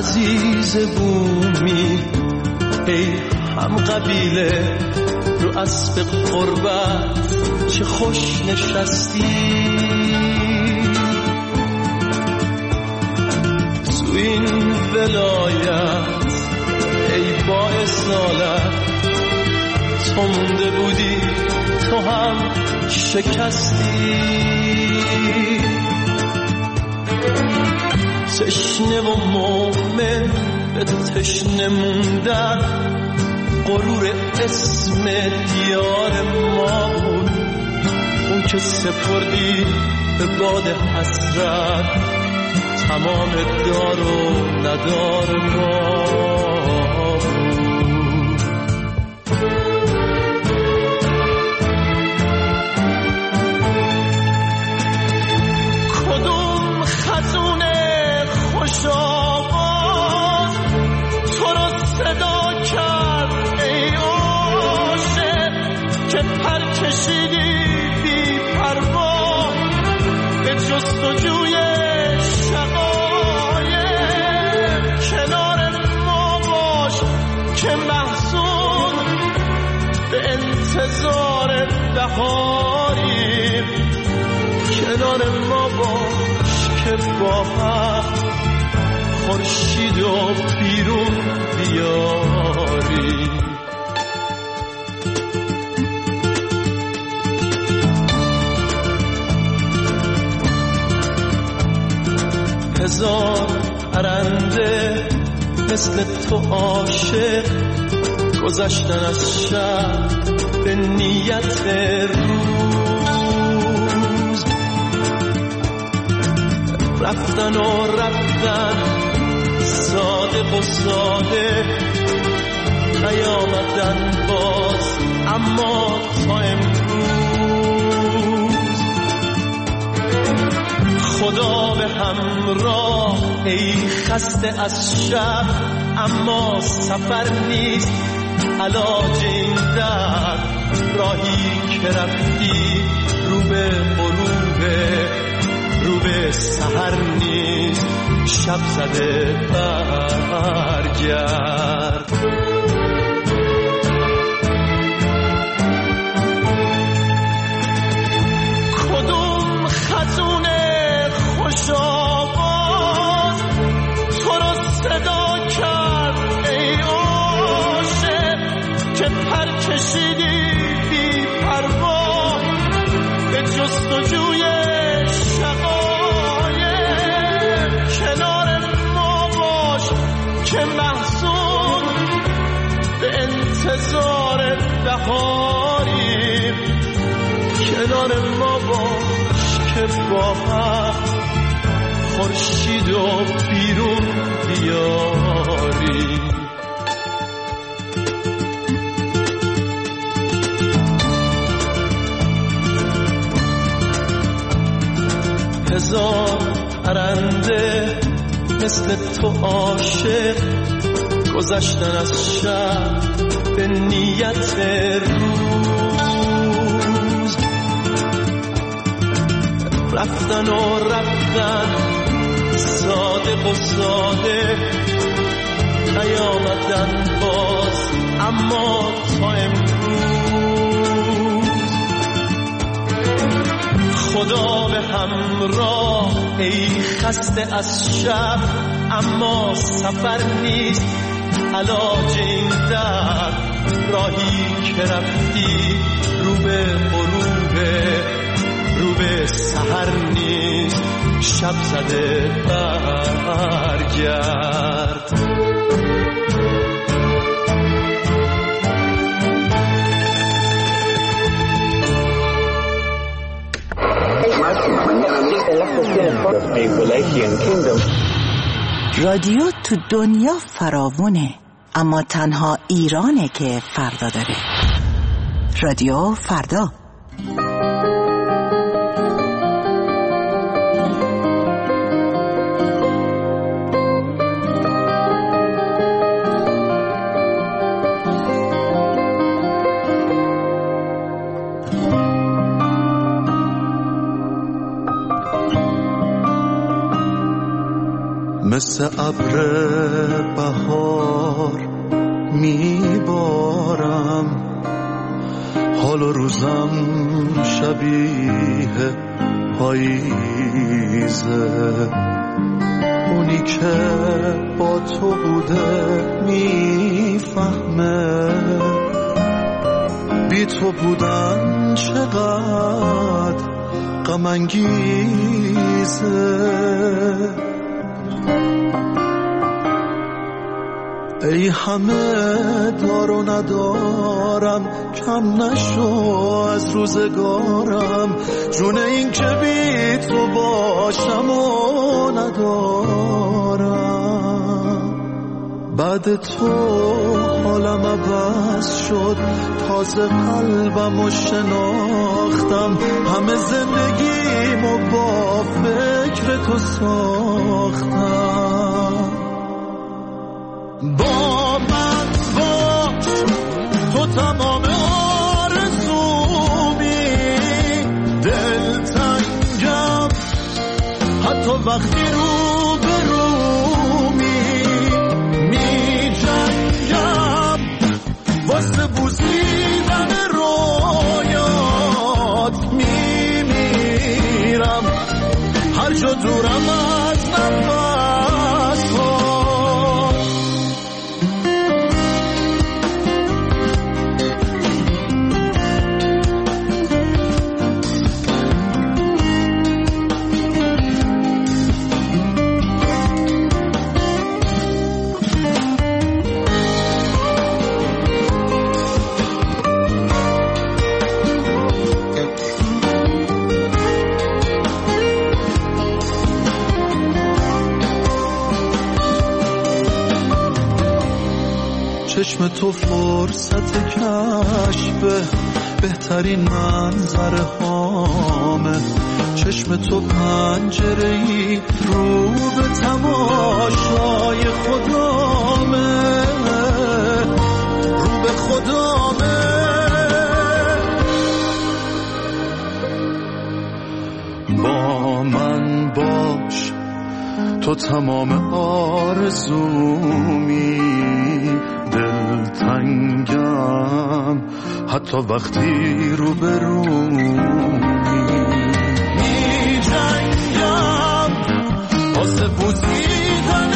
عزیز بومی ای هم قبیله رو اسب قربت چه خوش نشستی تو این ولایت ای با اصالت تو مونده بودی تو هم شکستی تشنه و مومن به تشنه موندن غرور اسم دیار ما بود اون که سپردی به باد حسرت تمام دار و ندار ما بود کدوم خزون خوش آواز تو رو صدا کرد ای عاشق که پر کشیدی بی پروا به جستجوی شقایق کنار ما باش که محزون به انتظار بهاریم کنار ما باش که با هم خورشید و بیرون بیاری هزار پرنده مثل تو عاشق گذشتن از شب به نیت روز رفتن و رفتن صادق و ساده نیامدن باز اما تا امروز خدا به همراه ای خسته از شب اما سفر نیست علاج این درد راهی که رفتی رو به غروبه رو به سحر نیست شب زده برگرد کدوم خزون خوش آواز تو رو صدا کرد ای عاشق که پر کشیدی بی پروا به جستجوی کنار ما باش که محزون به انتظار بهاریم کنار ما باش که با هم خورشید و بیرون بیاریم هزار پرنده مثل تو عاشق گذشتن از شب به نیت روز رفتن و رفتن صادق و ساده نیامدن باز اما تا امروز خدا به همراه ای خسته از شب اما سفر نیست علاج این درد راهی که رفتی رو به غروبه رو به سحر نیست شب زده برگرد رادیو تو دنیا فراوونه اما تنها ایرانه که فردا داره. رادیو فردا. مثل ابر بهار میبارم، حال و روزم شبیه پاییزه. اونی که با تو بوده میفهمه بی تو بودن چقدر غم انگیزه. ای همه دار و ندارم، کم نشو از روزگارم، جون این که بی تو باشم و ندارم. بعد تو حالم عوض شد، تازه قلبم رو شناختم، همه زندگیمو با فکر تو ساختم. با من باش، تو تمام آرزومی، دلتنگم حتی وقتی رو به رومی، می جنگم واسه بوسیدن رویات، می میرم هر جا دورم از نفس ها. چشم تو فرصت کشف بهترین منظر هامه، چشم تو پنجره‌ای رو به تماشای خدامه، رو به خدامه. با من باش، تو تمام آرزومی، دلتنگم حتی وقتی رو به رومی، می جنگم واسه بوسیدن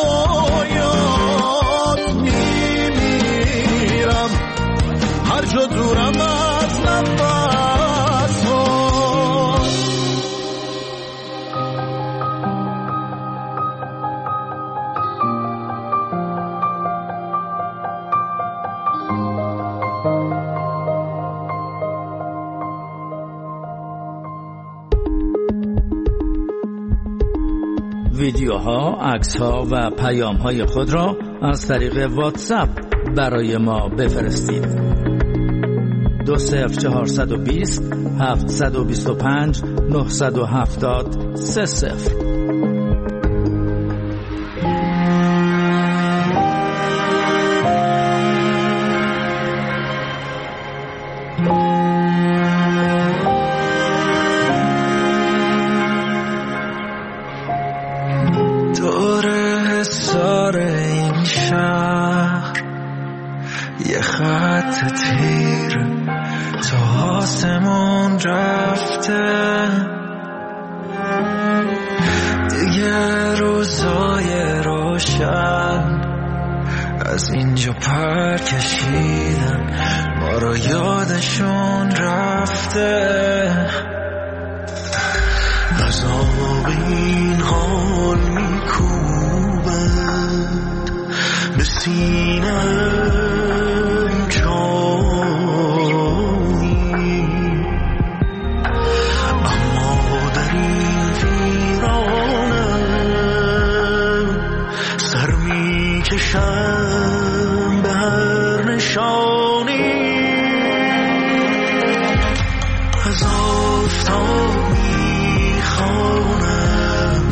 رویات، می میرم هر جا دورم از نفس ها. ویدیوها، عکس‌ها و پیام‌های خود را از طریق واتساپ برای ما بفرستید. 20420 725 970 30. یه خط تیر تا آسمون رفته، دیگه روزای روشن از اینجا پر کشیدن، ما رو یادشون رفته. از آب این حال میکوبند به سینه‌ام جایی، اما در این ویرانم سر میکشم به هر نشانی. از آفتاب میخوانم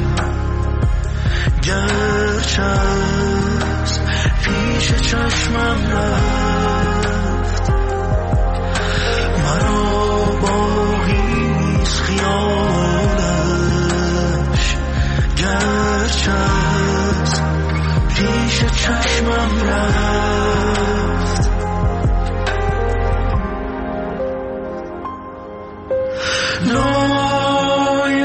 گرچه از پیش چشمم رفت، مرا باقی نیست خیالش گرچه چشمم رفت نای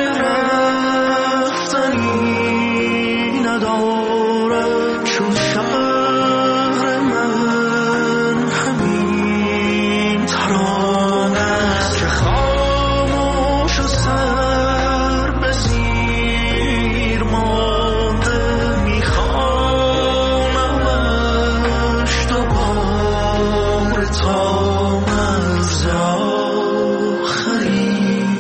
رفتنی ندارد چون شهر من همین ترانه است که خاموش و سر به زیر مانده میخوانمش دوباره تا مرز آخرین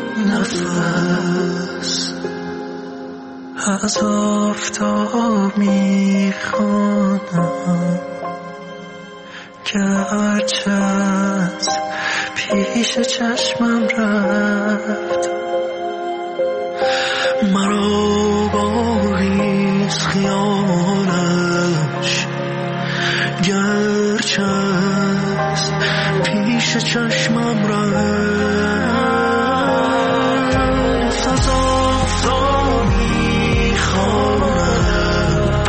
نفس از آفتاب میخوانم گرچه از پیش چشمم رفت مرا باقیست خیالش گرچه از پیش چشمم رفت از آفتاب میخوانم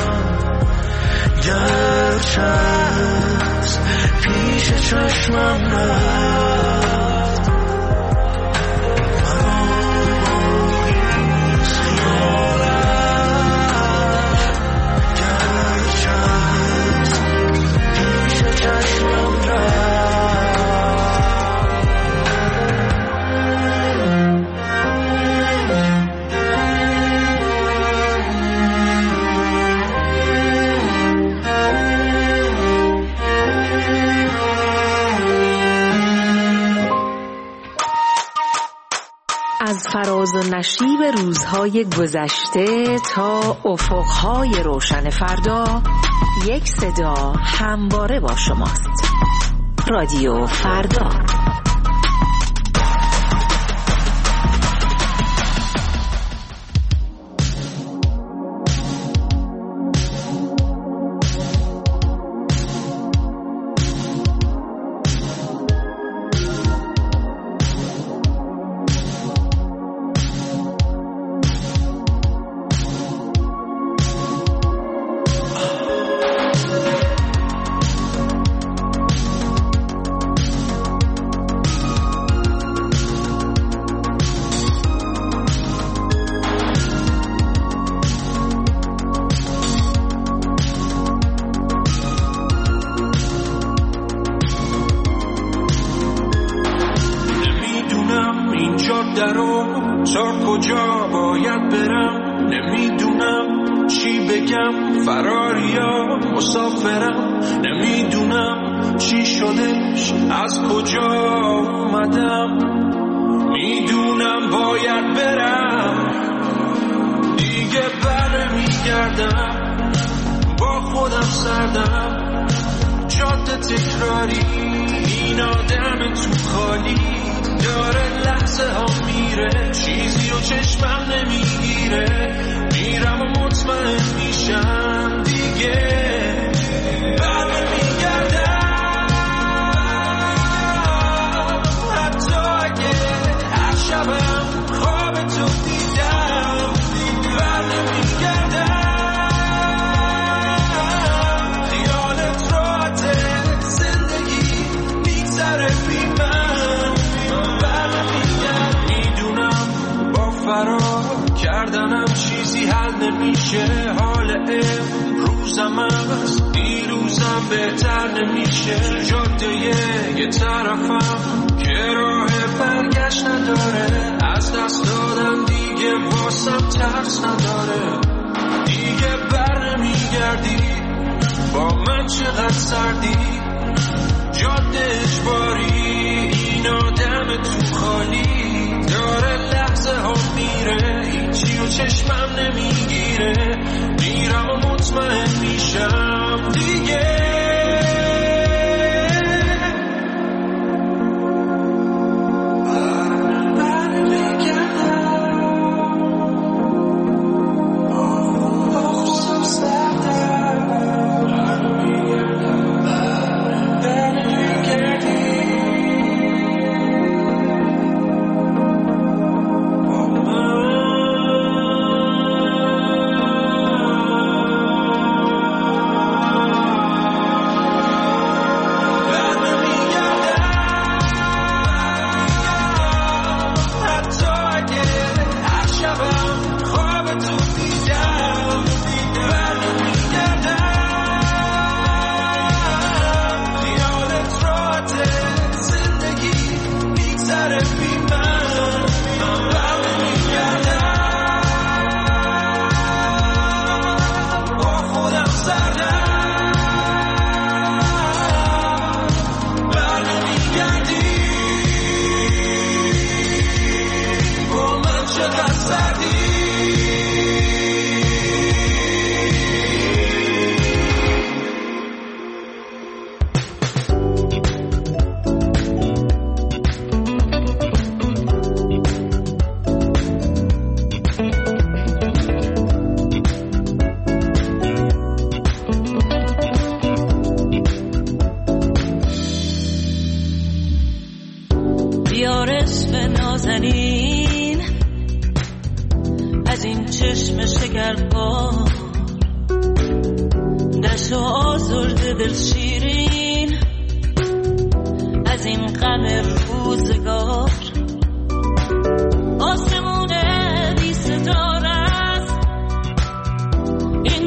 گرچه از پیش چشمم رفت مرا باقیست خیالش گرچه از پیش چشمم رفت از فراز و نشیب روزهای گذشته تا افقهای روشن فردا، یک صدا همواره با شماست. رادیو فردا.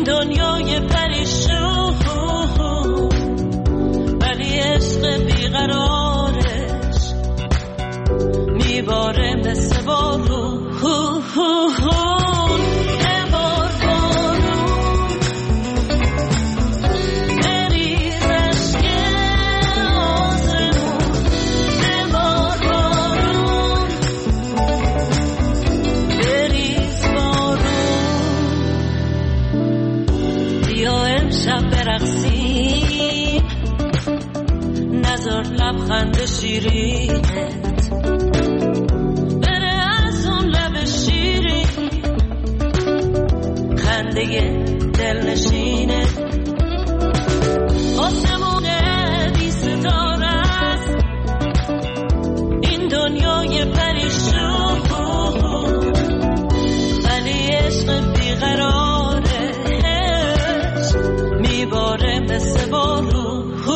دنیای پریشون ولی عشق بیقرارش میباره مثل بارون لبخند شیرینت بره از اون لب شیرین خنده دلنشینت آسمون بی ستاره است این دنیای پریشون ولی عشق بیقرارش میباره مثل بارون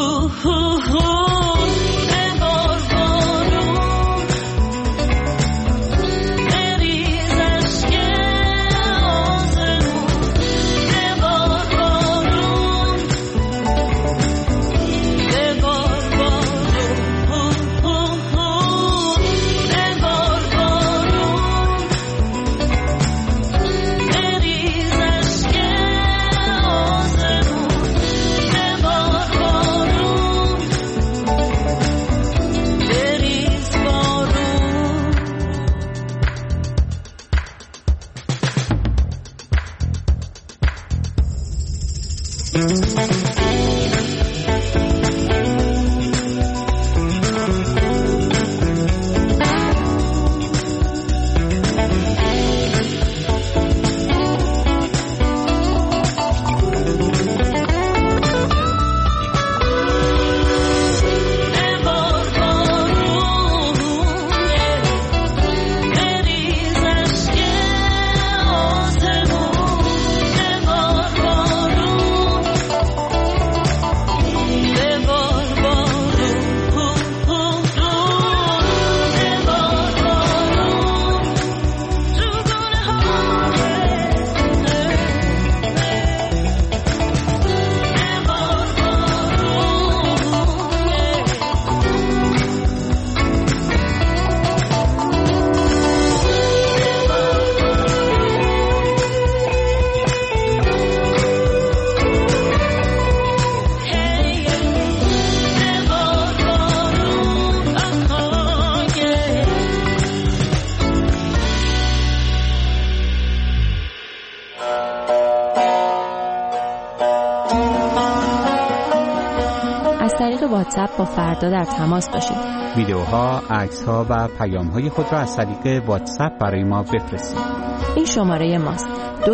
واتساپ با فردا در تماس باشید. ویدیوها، عکس‌ها و پیام‌های خود را از طریق واتساپ برای ما بفرستید. این شماره ماست: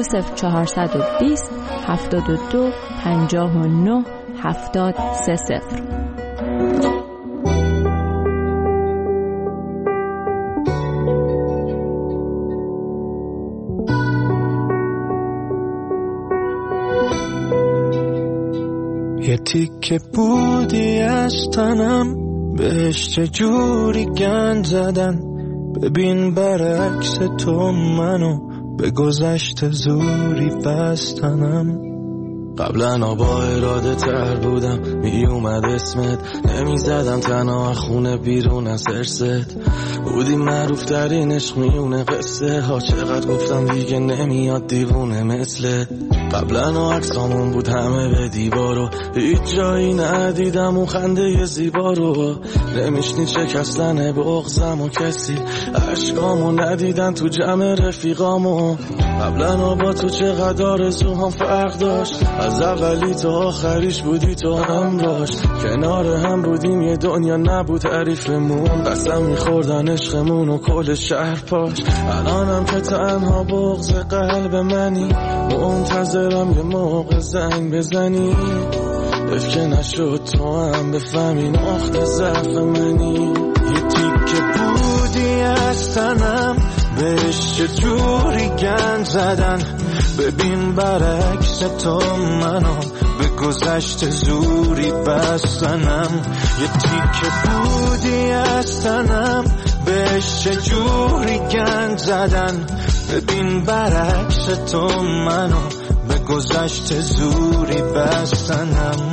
20420 72 59 7030. یه تیکه بودی از تنم بهش چجوری گند زدن، ببین برعکس تو منو به گذشته زوری بستنم. قبلا با اراده تر بودم، می اومد اسمت، نمی زدم تنها خونه بیرون از ارست. بودی معروف ترین عشق میونه قصه ها، چقدر گفتم دیگه نمیاد دیوونه مثلت. قبلا عکسامون بود همه به دیوارو، هیچ جایی ندیدم اون خنده زیبا رو. نمیشنی شکستن بغضم و کسی عشقامو ندیدن تو جمع رفیقامو. قبلا با تو چقدر آرزوهام فرق داشت، از اولی تا آخریش بودی تو همراش. کنار هم بودیم یه دنیا نبود تعریفمون، قسم میخوردن عشقمون و کل شهر پاش. الانم که تنها بغض قلب منی، منتظرم یه موقع زنگ بزنی. حیف که نشد تو هم بفهمی نقطه ضعف منی. یه تیکه بودی از تنم بهش چجوری گند زدن، ببین برعکس تو منو به گذشته زوری بستنم. یه تیکه بودی از تنم بهش چجوری گند زدن، ببین برعکس تو منو به به گذشته زوری بستنم.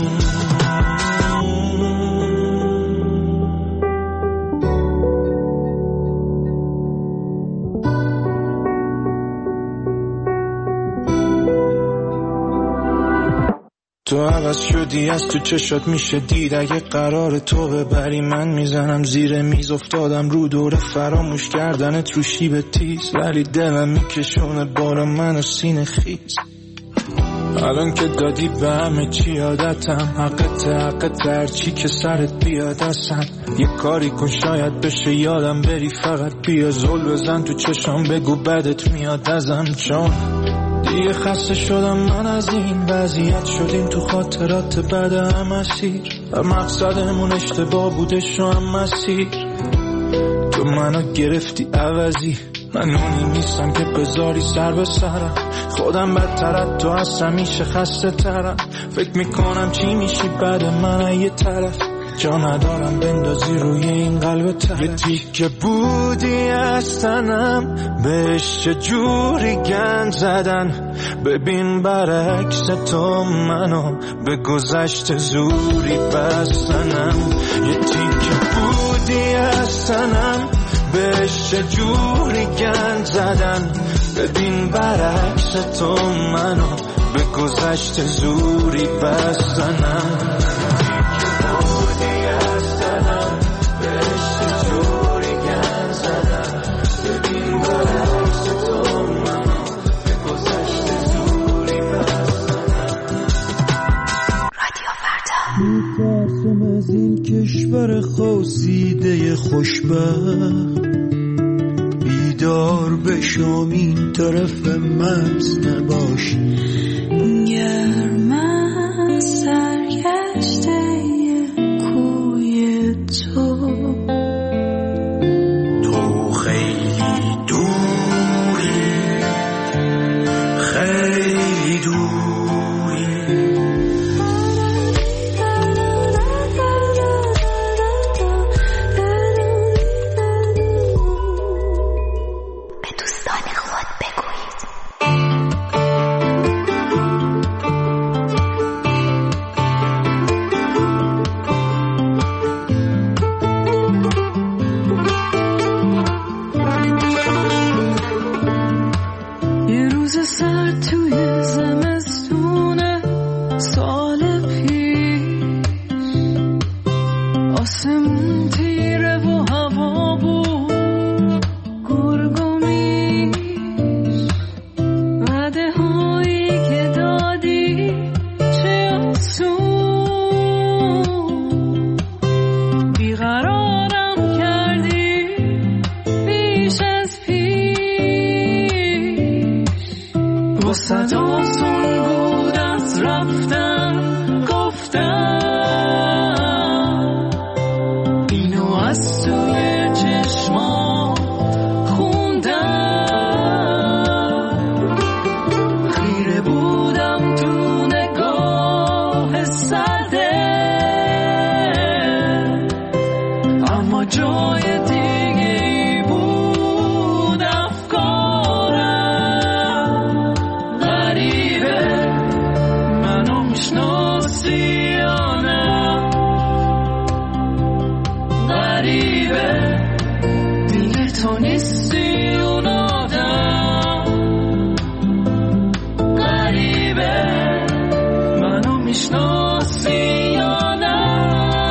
تو عوض شدی از تو چشات میشه دید، اگه قرار تو ببری من میزنم زیر میز. افتادم رو دوره فراموش کردنت رو شیب تیز، ولی دلم میکشونه بالا منو سینه خیز. الان که دادی به همه چی عادتم، حقت هرچی که سرت بیاد اصلا. یه کاری کن شاید بشه یادم بری، فقط بیا زل بزن تو چشام بگو بدت میاد ازم. چون دیگه خسته شدم من از این وضعیت، شدیم تو خاطرات بعد هم اسیر و مقصدمون اشتباه بوده شو هم مسیر. تو منو گرفتی عوضی، من اونی نیستم که بذاری سر به سرم. خودم بدترت تو هستم میشه خسته ترم. فکر میکنم چی میشی بعد من یه طرف، جا ندارم بندازی روی این قلب طرف. یه تیکه بودی از تنم بهش چجوری گند زدن. ببین برعکس تو منو به گذشته زوری بستنم. یه تیکه بودی از تنم بهش چجوری گند زدن. ببین برعکس تو منو به گذشته زوری بستنم. میترسم از این کشور خواسیده خوشبخت، بیدار بشم این طرف مرز نباش. گرم از سرگشته کوی تو خیلی دوری، خیلی دوری. به دوستان خود بگویید. یه روز سرد توی زمستونه سال پیش، آسمون تیره و هوا بود گرگومیش. وعده هایی که دادی چه آسون، بیقرارم کردی بیش از پیش. وسط آسون بود از رفتن گفتم، اینو از توی چشما خوندم. خیره بودم تو نگاه سرده، اما جای دیگه ای بود افکارم. غریبه منو میشناسی یا نه، غریبه دیگه تو نیستی اون آدم. غریبه منو میشناسی یا نه،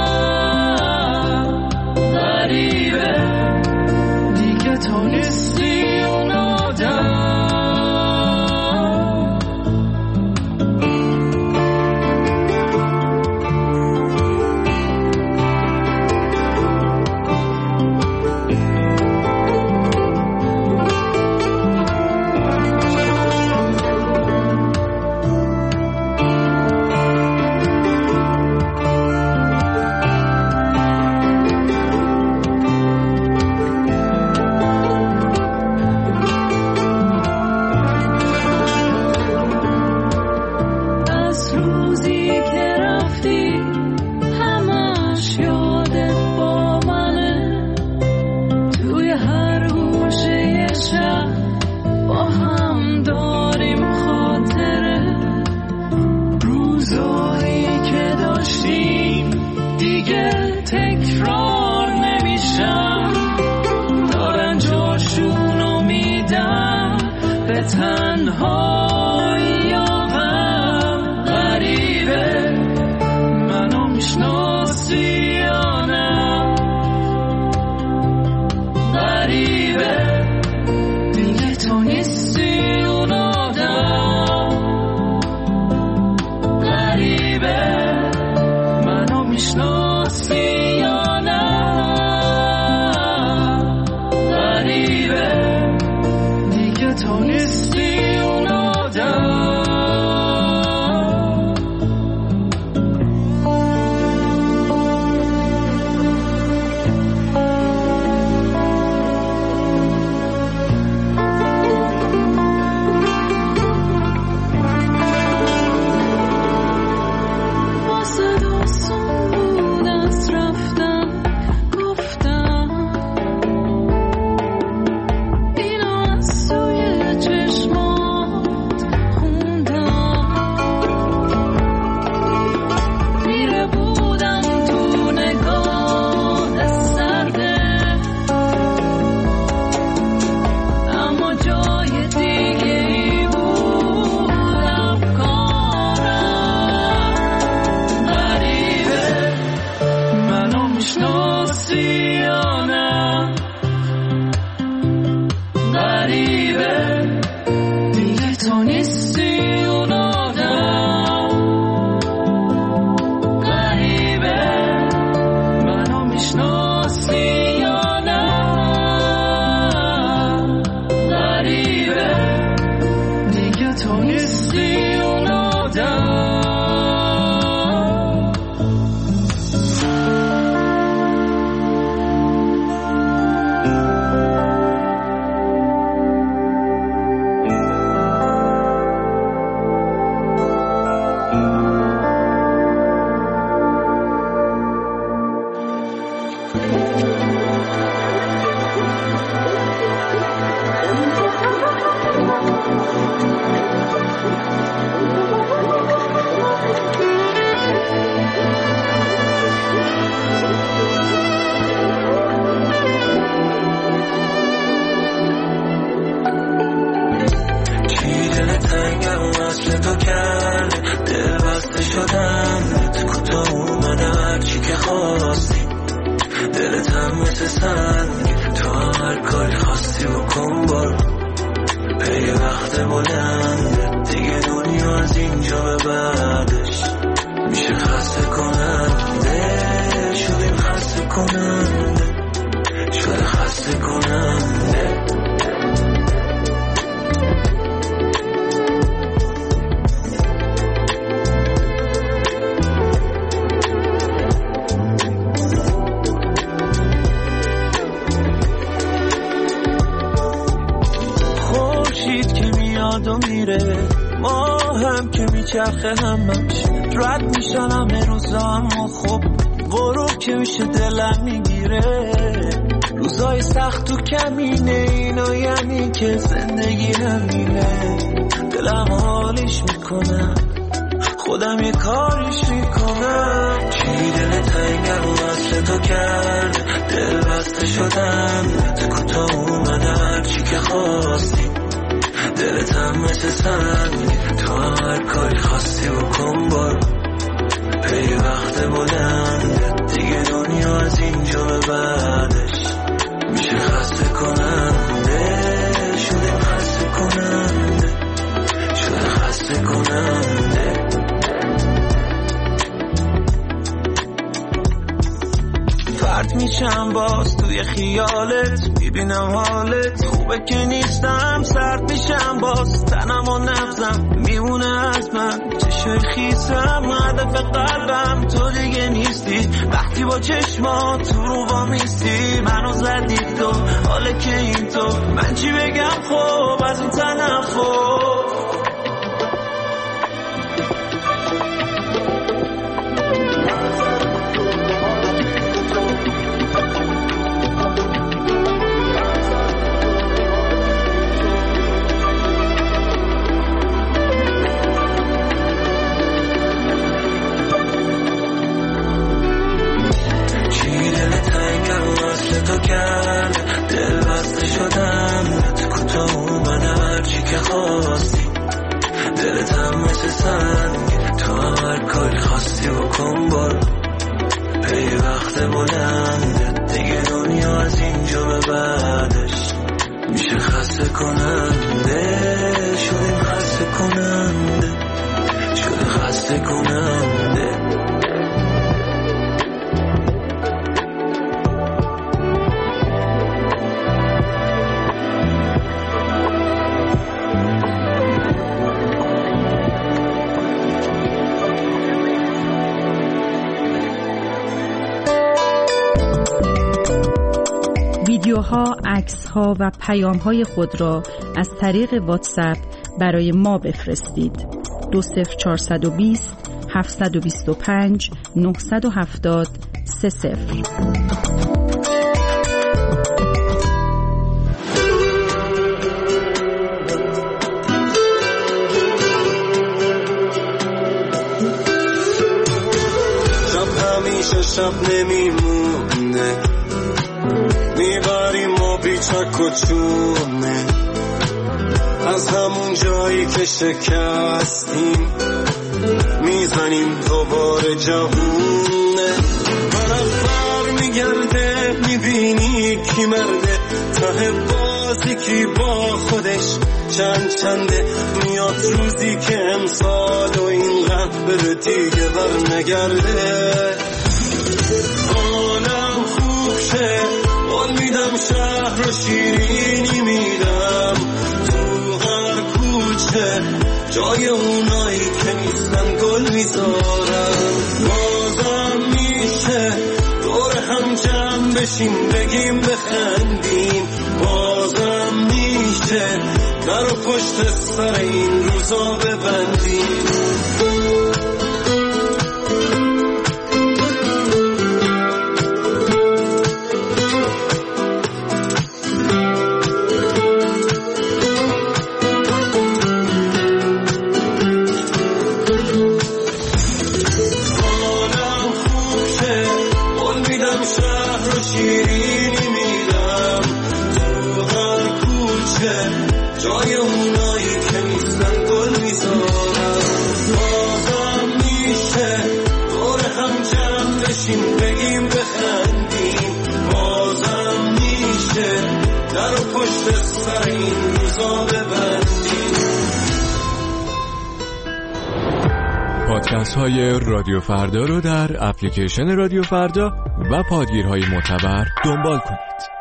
غریبه دیگه تو نیستی اون آدم. تکرار نمیشن، دارن جاشونو میدن به تنهایی یا غم. غریبه منو میشناسی یا نه؟ غریبه دیگه تو نیستی اون آدم. غریبه منو میشناسی یا نه؟ غریبه دیگه تو نیستی اون آدم. چرخه همش رد میشن همه روزان و خب غروب که میشه دلم میگیره. روزای سخت و کمینه اینا، یعنی که زندگی همینه. دلم حالیش میکنم، خودم یه کاریش میکنم. چی دل تنگم وصل تو کرد، دل بسته شدم تو کوتاه اومده هرچی که خواستی. دلت هم مثل سنگ، تو هر کاری خواستی بکن برو. پی وقت بلند دیگه دنیا از اینجا به بعدش میشه خسته کننده. شده خسته کننده، شده خسته کننده. فرد میشم باز توی خیالت، میبینم حالت خوبه که نیستم. سرد میشم باز تنم و نبزم میمونه از من چشای خیسم. هدف قلبم تو دیگه نیستی، وقتی با چشمات تو رو با میستی. منو زدی تو حاله که این تو، من چی بگم خب از این تنفر. کرد، دل بسته شدم تو کوتاه من هرچی که خواستی، دلتم مثل سنگ تو هر کاری خواستی بکن برو، پی وقت بلنده دیگه دنیا از اینجا به بعدش میشه خسته کننده، شدیم خسته کننده، شده خسته کننده. ویدیوها، عکس‌ها و پیام‌های خود را از طریق واتساپ برای ما بفرستید. 20420 725 970 30. شب نمیمونه، میبریم ما بیچک و چونه، از همون جایی که شکستیم میزنیم دوباره جوونه. برم میگرده میبینی کی مرده، ته بازی کی با خودش چنده، میاد روزی که امسال و اینقدر بره دیگه بر نگرده. حالم خوب شه، حال میدم شهر و شیرینی میدم، تو هر کوچه جای اونایی که نیستن گل میذارم. بازم میشه دور هم جمع بشیم بگیم بخندیم، بازم میشه در و پشت سر این روزا ببندیم. جای اونایی که نیستن گل میذارم. بازم میشه دور هم جمع بشیم بگیم بخندیم، بازم میشه در و پشت سر این روزا ببندیم. پادکست های رادیو فردا رو در اپلیکیشن رادیو فردا و پادگیرهای معتبر دنبال کنید.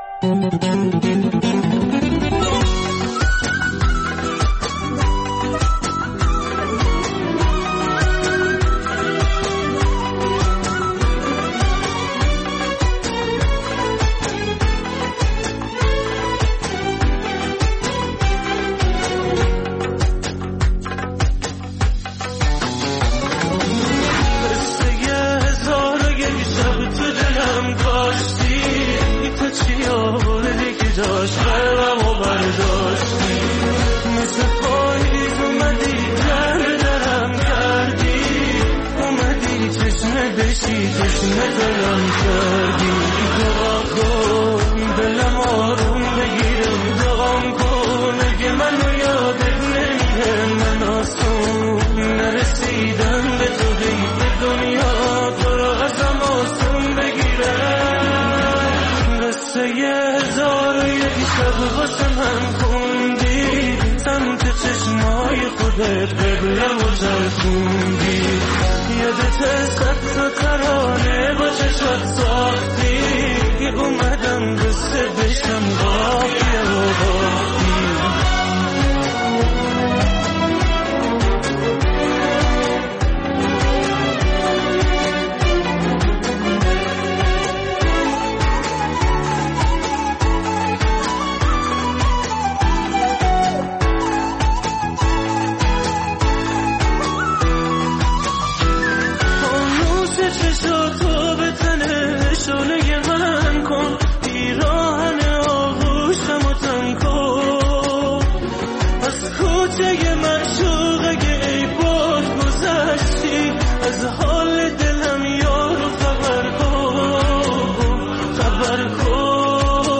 خبر کن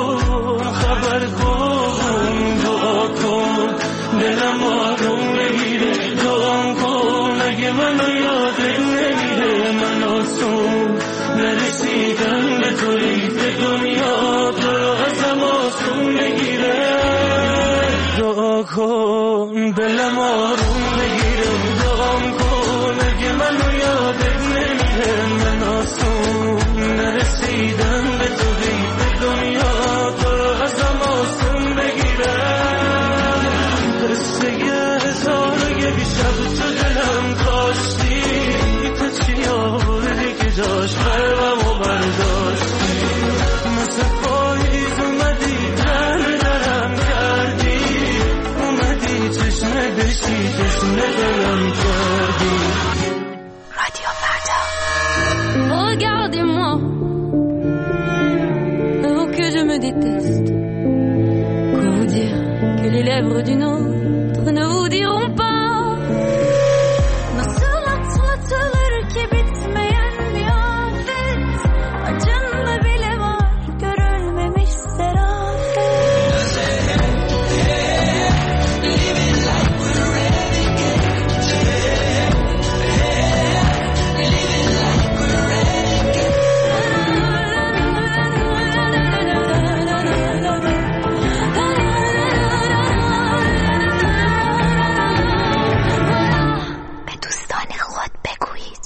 منو یادت نمیره، من آسون نرسیدم به توی دنیا، تو رو ازم آسون بگیره. دعا کن دلم آروم بگیره، دعام کن اگه منو یادت نمیره، من آسون نرسیدم به توی دنیا، تو رو ازم آسون بگیره. قصه هزار یک شب تو دلم کاشتی، تو چی آوردی که جاش قلبمو برداشتی، مثل پاییز اومدی درم کردی، اومدی چشمه بشی چشمه دلم کردی. رادیو فردا. Regardez-moi, oh que je me déteste. Quoi vous dire que les lèvres d'une autre ne vous diront pas. Nasıl atlatılır ki bitmeyen bir afet, acında bile var görülmemiş serafet. Living like we're renegades, living like we're renegades. به دوستان خود بگویید.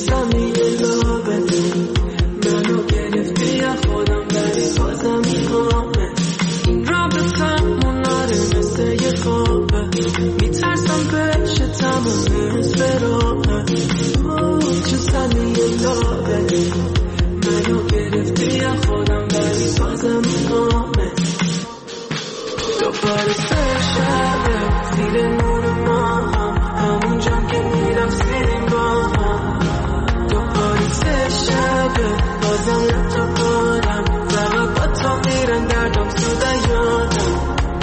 زمین لابه منو گرفتی یا خودم بری بازم میخوام تمامه این رابطمون نره مثل یه خوابه میترسم بشه تمام اسپراغه چه سنیه داره منو گرفتی یا خودم ولی بازم نامه دوباره سر شبه زیر نور ما همون جام که میرفتیم با هم دوباره سر شبه بازم لطا کنم فقط با تو میرن دردم سوده یادم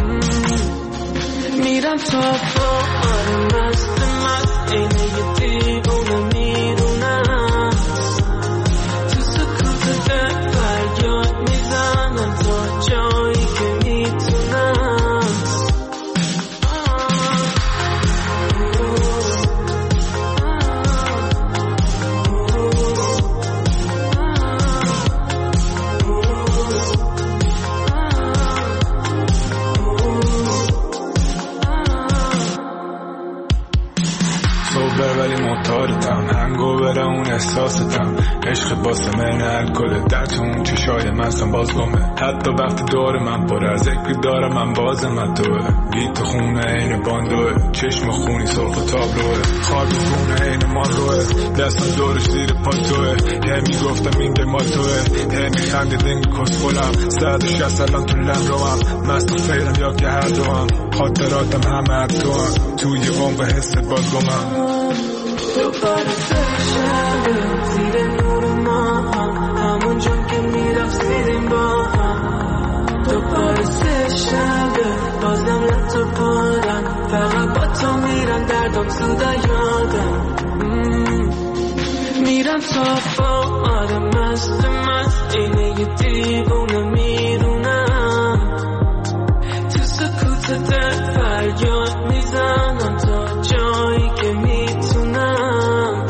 میرم تا با مست اینه یه دیوونه میرونم تو سکوت دل فریاد میزنم تا جایی که میتونم ولی معتادتم هنگوبر اون احساستم عشق باسه من الکل در تو اون چشای مستم باز گمه حتی وقتی دور من پر از ذکری دارم من باز من توه گیت تو خونه این باندوه چشم خونی سرخ و تابلوه خواب خونه این مان روه دستم دورش زیر پاتوه میگفتم این دمال توه میخندی دنگ کسخولم 160 الان تو لم روم مست و فیرم یا که هر دوم خاطراتم همه تو هم توی عمق حس باز گمم دوباره سر شبه زیر نور ما همون جام که میرفتیم با هم دوباره سر شبه بازم لطا کنم فقط با تو میرن دردم سوده یادم میرم تا فوق مست اینه یه دیوونه میرونم تو سکوت دل فریاد میزنم تا جایی که میتونم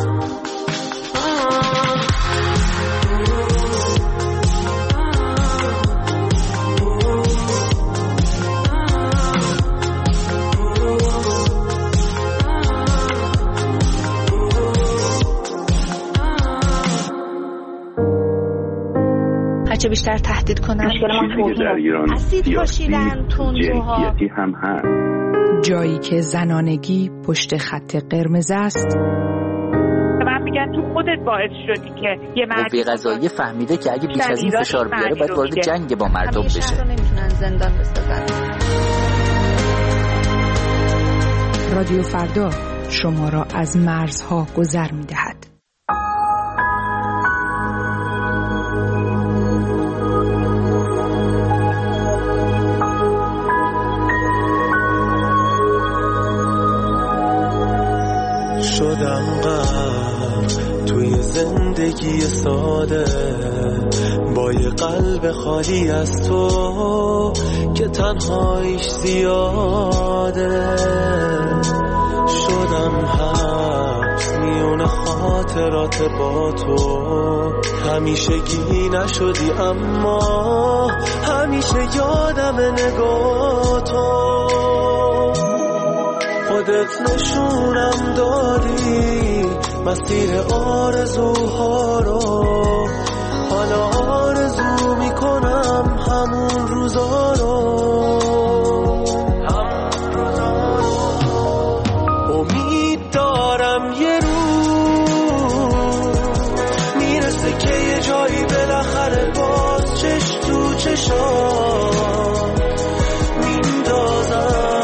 هرچه بیشتر تهدید کنن اسید پاشیدن تندروها هم هست جایی که زنانگی پشت خط قرمز است من میگن تو خودت باعث شدی که یه قوه قضاییه فهمیده که اگه بیش از این فشار بیاره باید وارد جنگ با مردم بشه نمیتونن زندان بسازن رادیو فردا شما را از مرزها گذر میدهد شدم غرق توی زندگی ساده با یه قلب خالی از تو که تنهاییش زیاده شدم حبس میون خاطرات با تو همیشگی نشدی اما همیشه یادم نگاه تو خودت نشونم دادی مسیر آرزوها رو حالا آرزو میکنم همون روزا رو امید دارم یه روز میرسه که یه جایی بالاخره باز چش تو چشام میندازم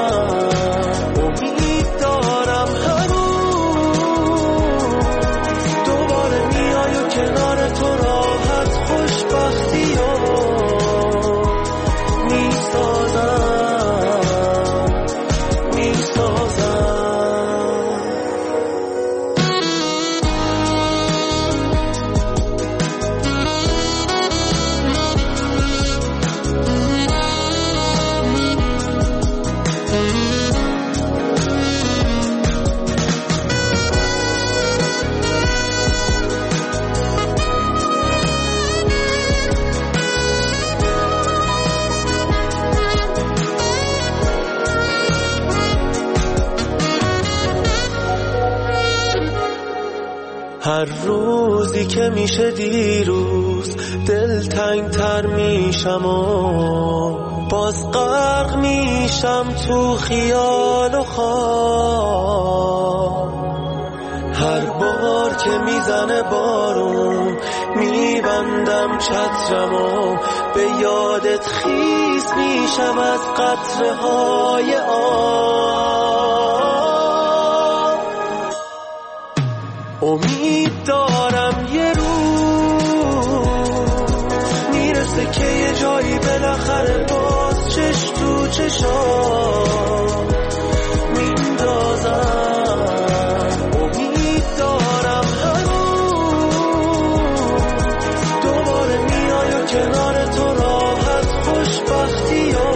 کنار تو راحت خوشبختی ها میسازم هر روزی که میشه دیروز دلتنگ تر میشم و باز غرق میشم تو خیال و خواب. هر بار که میزنه بارون میبندم چترم و به یادت خیس میشم از قطره های آب. امید دارم یه روز میرسه که یه جایی بالاخره باز چش تو چشام میندازم. امید دارم هنوز دوباره میای و کنار تو راحت خوشبختی و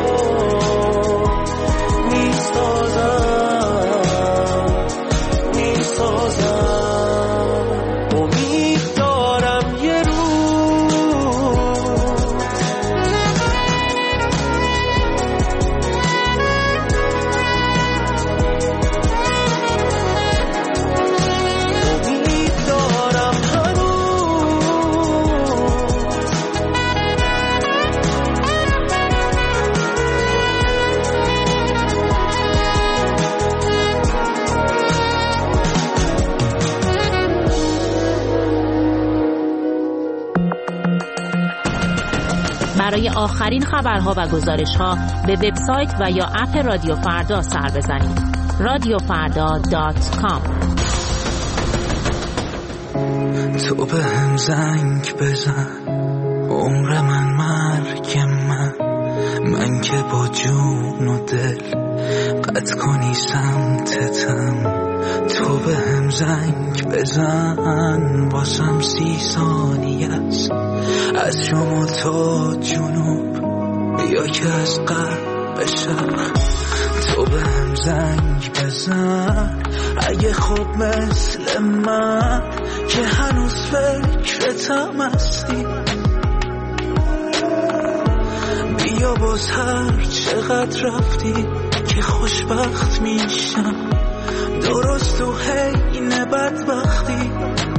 برای آخرین خبرها و گزارش‌ها به وبسایت و یا اپ رادیو فردا سر بزنید. radiofarda.com. تو به هم زنگ بزن، عمر من مرگ من که با جون و دل قطع کنی سمتتم. تو به هم زنگ بزن، باسم 30 ثانیه است از شما تا جنوب یا که از غرب به شرق. تو به هم زنگ بزن اگه خوب مثل من که هنوز فکرتم هستی. بیا باز هر چقدر رفتی که خوشبخت میشم، درست تو حین بدبختی.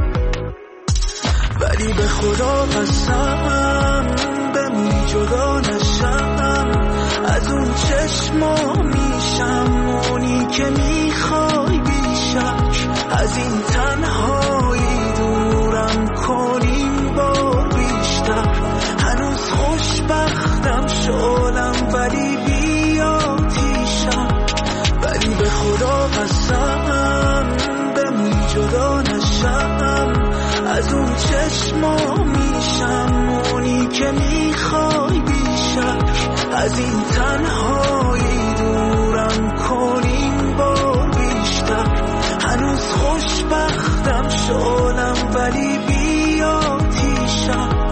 ولی به خدا قسم بمونی جدا نشم از اون چشما میشم، اونی که میخوای بیشک از این تنهایی دورم کنیم بار بیشتر. هنوز خوشبختم شلم ولی بیا تیشم. ولی به خدا قسم بمونی جدا نشم از اون چشما میشم، اونی که میخوای بیشک از این تنهایی دورم کنیم بار بیشتر. هنوز خوشبختم شلم ولی بیا تیشم.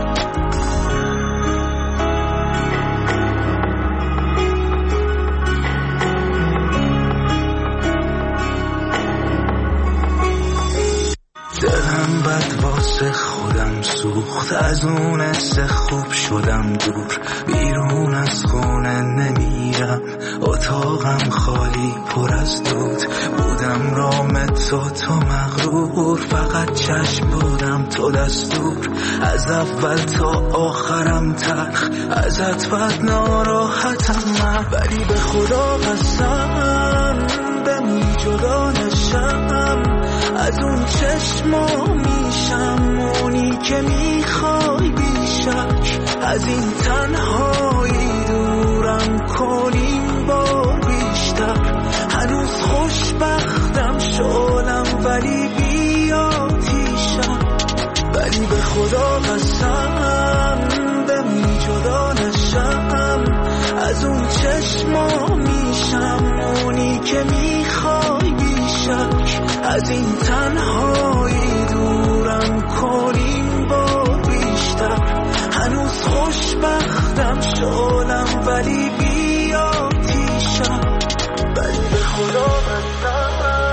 دلم بد واسه خودم سوخت، از اون حس خوب شدم دور. بیرون از خونه نمیرم، اتاقم خالی پر از دود. بودم رام تو مغرور، فقط چشم بودم تو دستور. از اول تا آخرم تلخ، ازت بد ناراحتم من. ولی به خدا قسم بمونی جدا نشم از اون چشما میشم، اونی که میخوای بیشک از این تنهایی دورم کنیم بار بیشتر. هنوز خوشبختم شلم ولی بیا تیشم. ولی به خدا قسم بمونی جدا نشم از اون چشما میشم، اونی که میخوای بیشک از این تنهایی دورم کنیم بار بیشتر. هنوز خوشبختم شلم ولی بیا تیشم. ولی به خدا قسم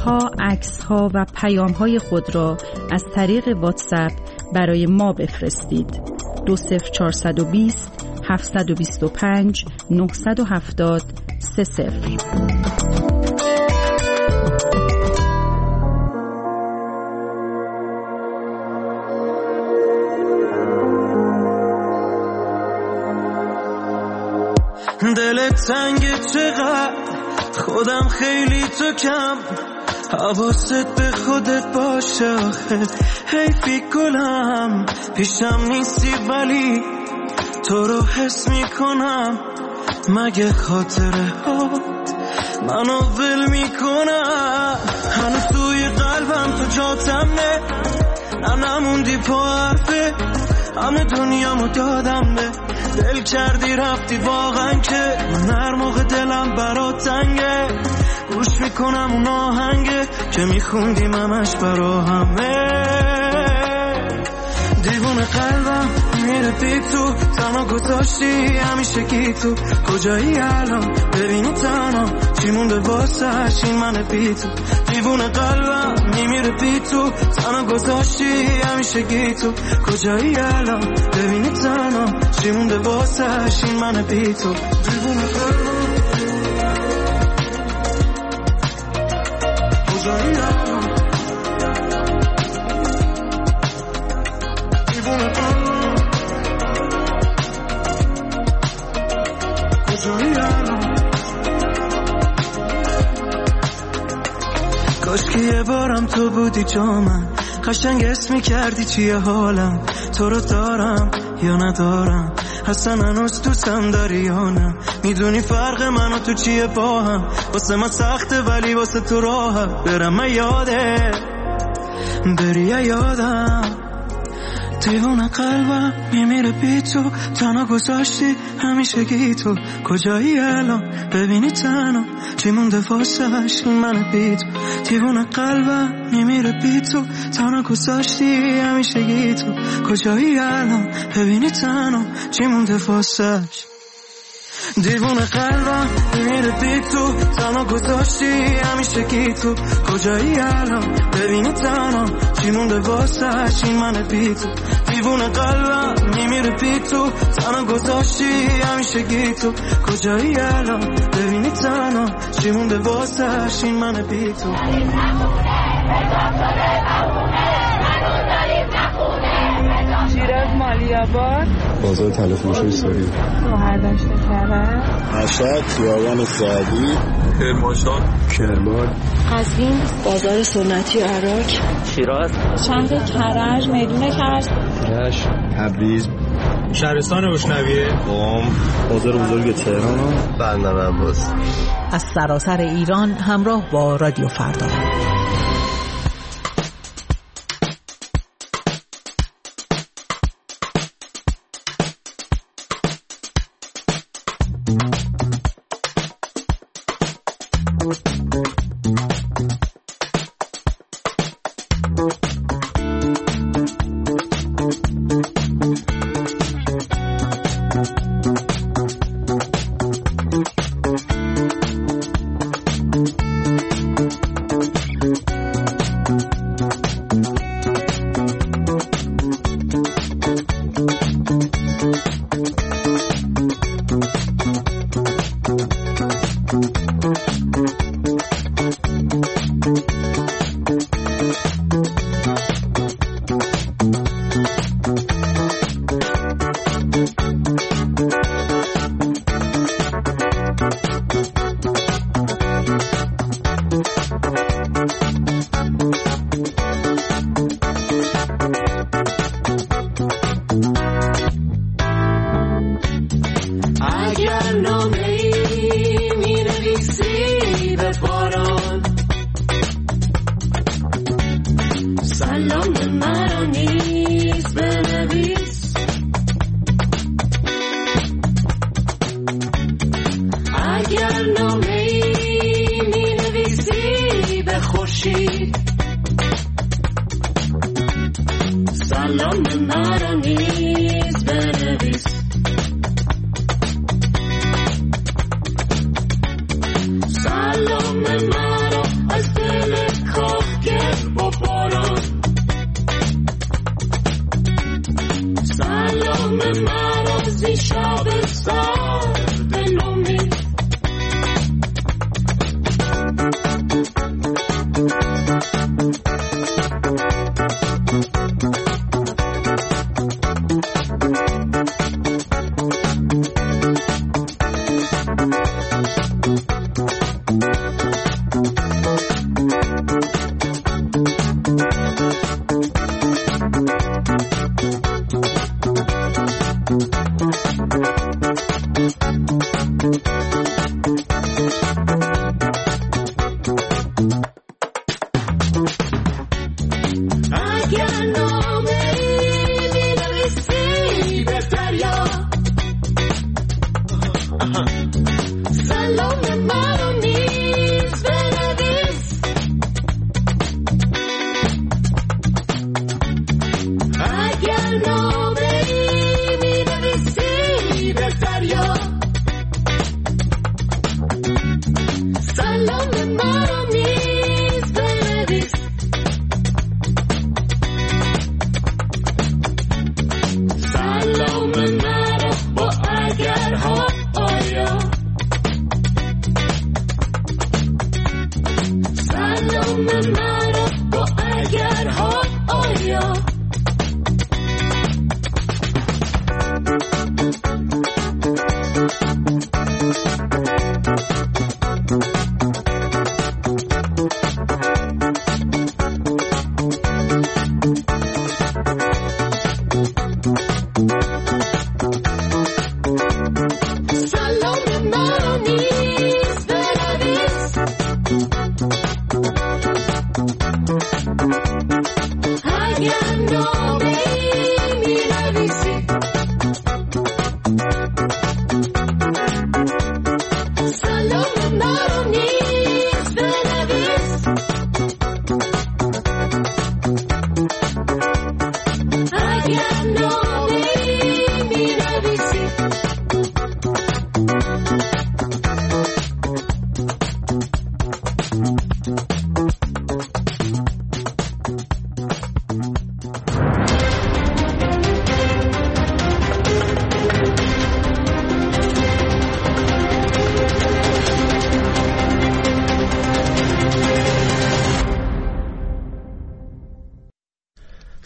ویدیوها، عکس‌ها و پیام‌های خود را از طریق واتساپ برای ما بفرستید. 20420 725 970 30. دلت تنگه چقدر، خودم خیلی تو کم، حواست به خودت باشه آخه حیفی گلم، پیشم نیستی ولی تو رو حس میکنم، مگه خاطره هات منو ول میکنم، هنوز توی قلبم تو جاتم نه نموندی پا حرفه، همه دنیامو دادم به دل کردی رفتی واقعا که من هر موقع دلم برات تنگه گوش میکنم اون آهنگه که میخوندیم همش برا همه، دیوونه قلبم میره بی تو، تنها گذاشتی همیشه کی تو، کجایی الان ببینی تنها چی مونده واسش این من بی تو، دیوونه قلبم میره بی تو، تنها گذاشتی همیشه کی تو، کجایی الان ببینی تنها چی مونده واسش این من بی تو، دیوونه قلبم کجایی الان دیوونه قلبم کجایی الان، کاش که یه بارم تو بودی جا من، قشنگ اسم می‌کردی چیه حالم، تو رو دارم یا ندارم، اصلا هنوز دوستم داری یا نه، میدونی فرق من و تو چیه با هم، واسه من سخته ولی واسه تو راحت، برم من یاده بری یادم، دیوونه قلبم میمیره بی تو، تنها گذاشتی همیشه گی تو، کجایی الان ببینی تنها چی مونده واسش این من بی تو، دیوونه قلبم میمیره بی تو، تنها گذاشتی همیشه گی تو، کجایی الان ببینی تنها چی مونده واسش، دیوونه قلبم میمیره بی تو، تنها گذاشتی همیشه کی تو، کجایی الان ببینی تنها چی مونده واسش این من بی تو، دیوونه قلبم میمیره بی تو، تنها گذاشتی همیشه کی تو، کجایی الان ببینی تنها چی مونده واسش این من بی تو، شیراز مالیاباد، بازار تلفروشی ساری، شهرداشت کرد، مشهد، خیابان سعدی، کرمانشاه، کرمان، قزوین، بازار سنتی عراق، شیراز، شهر کرج، میدون کرج، رشت، تبریز، شهرستان روشنویه، قم، بازار بزرگ تهران، بندر عباس. از سراسر ایران همراه با رادیو فردا. سلام مرا از دل میگن